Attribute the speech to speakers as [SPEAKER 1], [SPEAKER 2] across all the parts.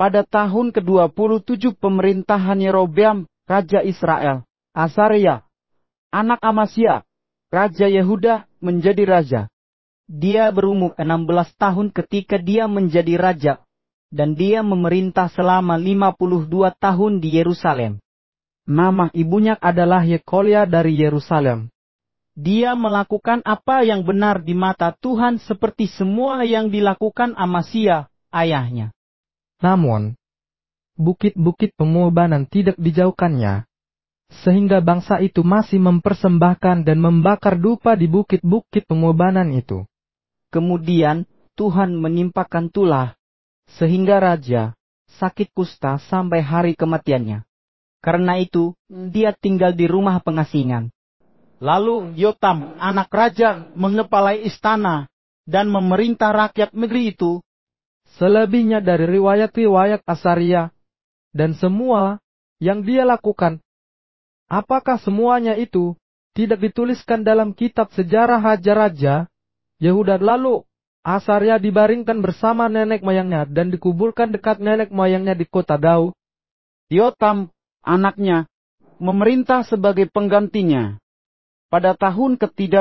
[SPEAKER 1] pada tahun ke-27 pemerintahan Yerobeam, Raja Israel, Asaria, anak Amasya, Raja Yehuda, menjadi raja.
[SPEAKER 2] Dia berumur 16 tahun ketika dia menjadi raja, dan dia memerintah selama 52 tahun di Yerusalem.
[SPEAKER 3] Nama ibunya adalah Yekolia dari Yerusalem.
[SPEAKER 4] Dia melakukan apa yang benar di mata Tuhan seperti semua yang dilakukan Amasya, ayahnya.
[SPEAKER 3] Namun, bukit-bukit pengorbanan tidak dijauhkannya, sehingga bangsa itu masih mempersembahkan dan membakar dupa di bukit-bukit pengorbanan itu.
[SPEAKER 1] Kemudian Tuhan menimpakan tulah, sehingga raja sakit kusta sampai hari kematiannya. Karena itu, dia tinggal di rumah pengasingan.
[SPEAKER 4] Lalu Yotam, anak raja, mengepalai istana dan memerintah rakyat negeri itu.
[SPEAKER 3] Selebihnya dari riwayat-riwayat Asaria dan semua yang dia lakukan, apakah semuanya itu tidak dituliskan dalam kitab sejarah raja-raja Yehuda? Lalu Asaria dibaringkan bersama nenek moyangnya dan dikuburkan dekat nenek moyangnya di kota Daud.
[SPEAKER 1] Yotam, anaknya, memerintah sebagai penggantinya. Pada tahun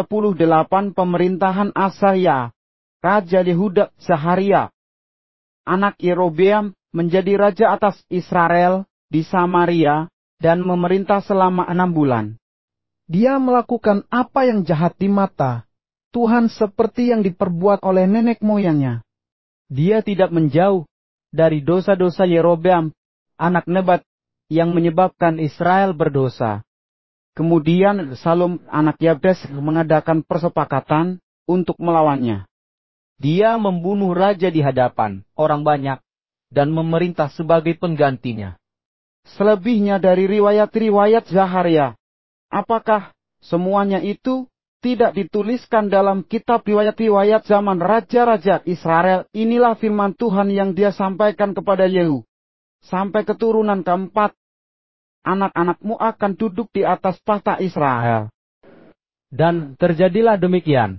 [SPEAKER 1] ke-38 pemerintahan Asaria, Raja Yehuda Zaharia, anak Yerobeam, menjadi raja atas Israel di Samaria dan memerintah selama 6 bulan.
[SPEAKER 5] Dia melakukan apa yang jahat di mata Tuhan seperti yang diperbuat oleh nenek moyangnya.
[SPEAKER 1] Dia tidak menjauh dari dosa-dosa Yerobeam, anak Nebat, yang menyebabkan Israel berdosa. Kemudian Salum anak Yabes mengadakan persepakatan untuk melawannya.
[SPEAKER 6] Dia membunuh raja di hadapan orang banyak dan memerintah sebagai penggantinya.
[SPEAKER 1] Selebihnya dari riwayat-riwayat Zaharia, apakah semuanya itu tidak dituliskan dalam kitab riwayat-riwayat zaman raja-raja Israel? Inilah firman Tuhan yang dia sampaikan kepada Yehu. Sampai keturunan keempat, anak-anakmu akan duduk di atas tahta Israel.
[SPEAKER 6] Dan terjadilah demikian.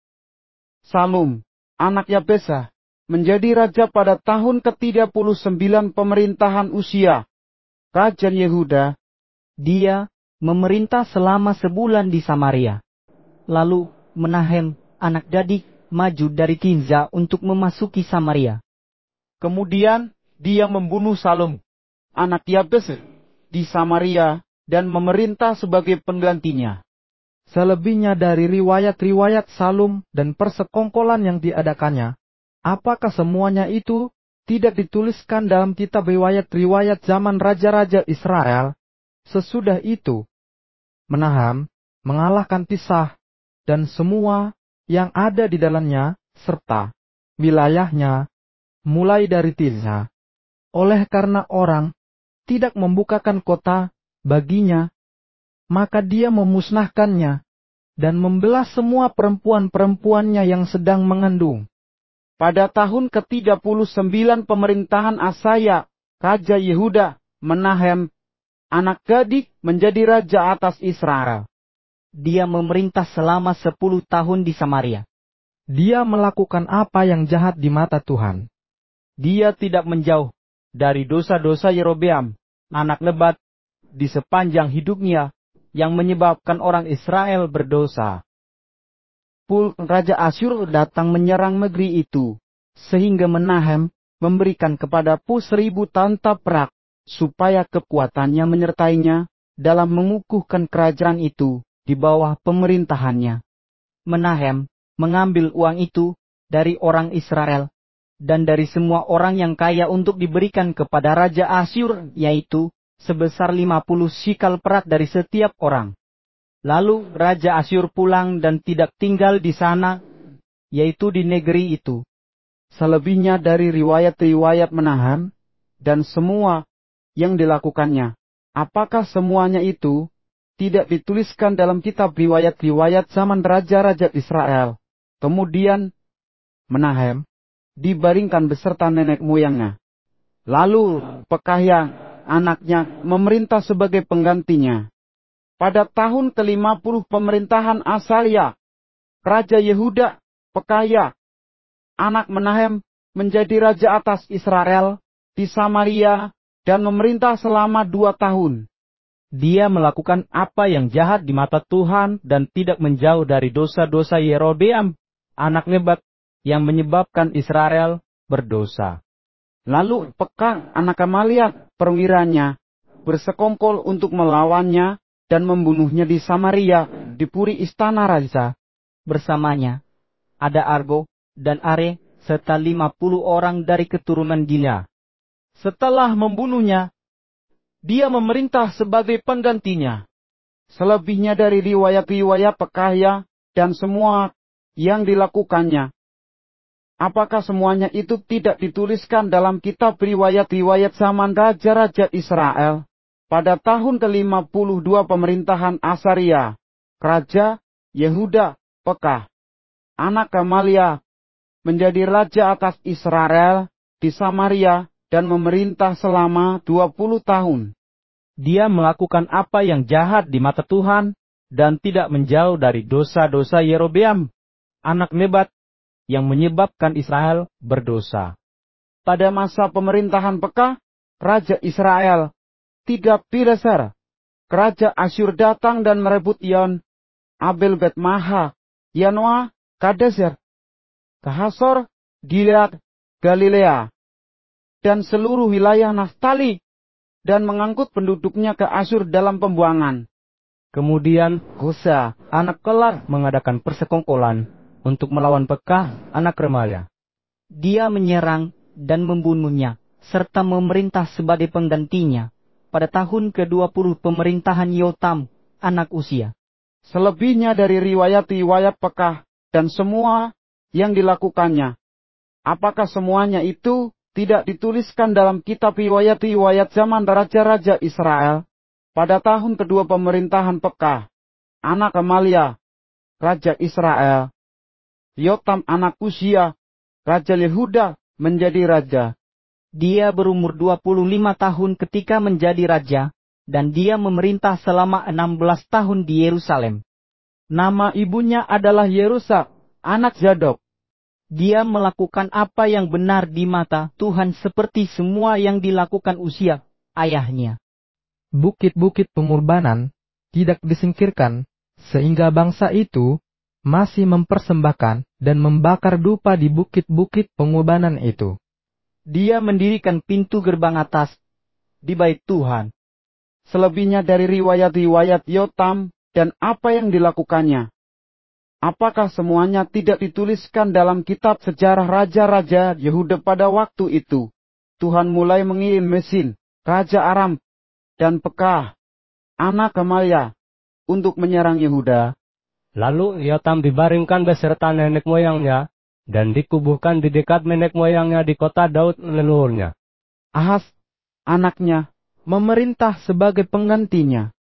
[SPEAKER 1] Salum, anak Yabesah, menjadi raja pada tahun ke-39 pemerintahan Usia, Raja Yehuda.
[SPEAKER 2] Dia memerintah selama sebulan di Samaria. Lalu Menahem, anak Dadik, maju dari Tinza untuk memasuki Samaria.
[SPEAKER 1] Kemudian dia membunuh Salum, anak Yabesah, di Samaria dan memerintah sebagai penggantinya.
[SPEAKER 3] Selebihnya dari riwayat-riwayat Salum dan persekongkolan yang diadakannya, apakah semuanya itu tidak dituliskan dalam kitab riwayat-riwayat zaman raja-raja Israel? Sesudah itu, Menahem mengalahkan Tisah dan semua yang ada di dalamnya, serta wilayahnya, mulai dari Tirza. Oleh karena orang tidak membukakan kota baginya, maka dia memusnahkannya dan membelah semua perempuan-perempuannya yang sedang mengandung.
[SPEAKER 1] Pada tahun ke-39 pemerintahan Asaya, Raja Yehuda, Menahem, anak Gadik, menjadi raja atas Israel.
[SPEAKER 2] Dia memerintah selama 10 tahun di Samaria.
[SPEAKER 3] Dia melakukan apa yang jahat di mata Tuhan.
[SPEAKER 1] Dia tidak menjauh dari dosa-dosa Yerobeam, anak Nebat, di sepanjang hidupnya, yang menyebabkan orang Israel berdosa. Raja Asyur datang menyerang negeri itu, sehingga Menahem memberikan kepada 1.000 tanta perak, supaya kekuatannya menyertainya dalam mengukuhkan kerajaan itu di bawah pemerintahannya.
[SPEAKER 2] Menahem mengambil uang itu dari orang Israel dan dari semua orang yang kaya untuk diberikan kepada Raja Asyur, yaitu sebesar 50 sikal perak dari setiap orang. Lalu Raja Asyur pulang dan tidak tinggal di sana, yaitu di negeri itu.
[SPEAKER 1] Selebihnya dari riwayat-riwayat Menahem dan semua yang dilakukannya, apakah semuanya itu tidak dituliskan dalam kitab riwayat-riwayat zaman raja-raja Israel? Kemudian Menahem dibaringkan beserta nenek moyangnya. Lalu Pekahya, anaknya, memerintah sebagai penggantinya. Pada tahun ke-50 pemerintahan Asalia, Raja Yehuda, Pekahya, anak Menahem, menjadi raja atas Israel
[SPEAKER 5] di Samaria dan memerintah selama 2 tahun.
[SPEAKER 1] Dia melakukan apa yang jahat di mata Tuhan dan tidak menjauh dari dosa-dosa Yerobeam, anak Nebat, yang menyebabkan Israel berdosa.
[SPEAKER 5] Lalu Pekah anak Amalia perwiranya bersekongkol untuk melawannya dan membunuhnya di Samaria di puri istana raja.
[SPEAKER 2] Bersamanya ada Argo dan Are serta 50 orang dari keturunan dia.
[SPEAKER 6] Setelah membunuhnya, dia memerintah sebagai penggantinya.
[SPEAKER 5] Selebihnya dari riwayat-riwayat Pekahya dan semua yang dilakukannya, apakah semuanya itu tidak dituliskan dalam kitab riwayat-riwayat zaman raja-raja Israel? Pada tahun ke-52 pemerintahan Asaria, Raja Yehuda, Pekah, anak Gamalia, menjadi raja atas Israel di Samaria dan memerintah selama 20 tahun.
[SPEAKER 1] Dia melakukan apa yang jahat di mata Tuhan dan tidak menjauh dari dosa-dosa Yerobeam, anak Nebat, yang menyebabkan Israel berdosa.
[SPEAKER 5] Pada masa pemerintahan Pekah, Raja Israel, Tiglath-Pileser, Raja Asyur datang dan merebut Yon, Abel Bet-Maha, Yanoa, Kadeser, Kahasor, Gilead, Galilea, dan seluruh wilayah Naftali, dan mengangkut penduduknya ke Asyur dalam pembuangan.
[SPEAKER 1] Kemudian Hosa, anak Kelar, mengadakan persekongkolan untuk melawan Pekah, anak Remalia.
[SPEAKER 2] Dia menyerang dan membunuhnya, serta memerintah sebagai penggantinya pada tahun ke-20 pemerintahan Yotam, anak Usia.
[SPEAKER 5] Selebihnya dari riwayat-riwayat Pekah dan semua yang dilakukannya, apakah semuanya itu tidak dituliskan dalam kitab riwayat-riwayat zaman raja-raja Israel? Pada tahun kedua pemerintahan Pekah, anak Amalia, Raja Israel, Yotam anak Usia, Raja Yehuda, menjadi raja.
[SPEAKER 2] Dia berumur 25 tahun ketika menjadi raja, dan dia memerintah selama 16 tahun di Yerusalem.
[SPEAKER 5] Nama ibunya adalah Yerusa, anak Zadok.
[SPEAKER 2] Dia melakukan apa yang benar di mata Tuhan seperti semua yang dilakukan Usia, ayahnya.
[SPEAKER 3] Bukit-bukit pengorbanan tidak disingkirkan, sehingga bangsa itu masih mempersembahkan dan membakar dupa di bukit-bukit pengorbanan itu.
[SPEAKER 2] Dia mendirikan pintu gerbang atas di bait Tuhan.
[SPEAKER 5] Selebihnya dari riwayat-riwayat Yotam dan apa yang dilakukannya, apakah semuanya tidak dituliskan dalam kitab sejarah raja-raja Yehuda pada waktu itu? Tuhan mulai mengirim mesin, Raja Aram, dan Pekah, anak Gamalia, untuk menyerang Yehuda.
[SPEAKER 1] Lalu Yotam dibaringkan beserta nenek moyangnya, dan dikubuhkan di dekat nenek moyangnya di kota Daud leluhurnya.
[SPEAKER 5] Ahas, anaknya, memerintah sebagai penggantinya.